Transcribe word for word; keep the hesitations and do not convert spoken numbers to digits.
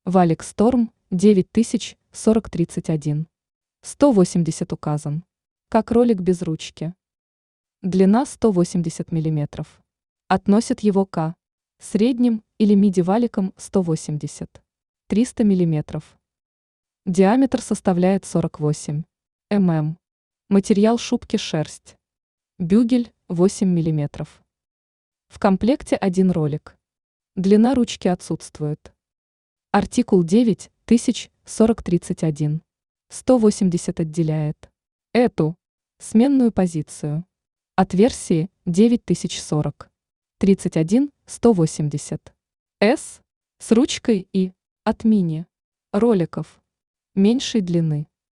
Валик Storm девять тысяч сорок тридцать один. сто восемьдесят указан. Как ролик без ручки. Длина сто восемьдесят миллиметров. Относят его к средним или миди-валикам сто восемьдесят — триста миллиметров. Диаметр составляет сорок восемь миллиметров. Материал шубки шерсть. Бюгель восемь миллиметров. В комплекте один ролик. Длина ручки отсутствует. Артикул девять тысяч сорок тридцать один. сто восемьдесят отделяет эту сменную позицию от версии девять тысяч сорок тридцать один сто восемьдесят эс с ручкой и от мини роликов меньшей длины.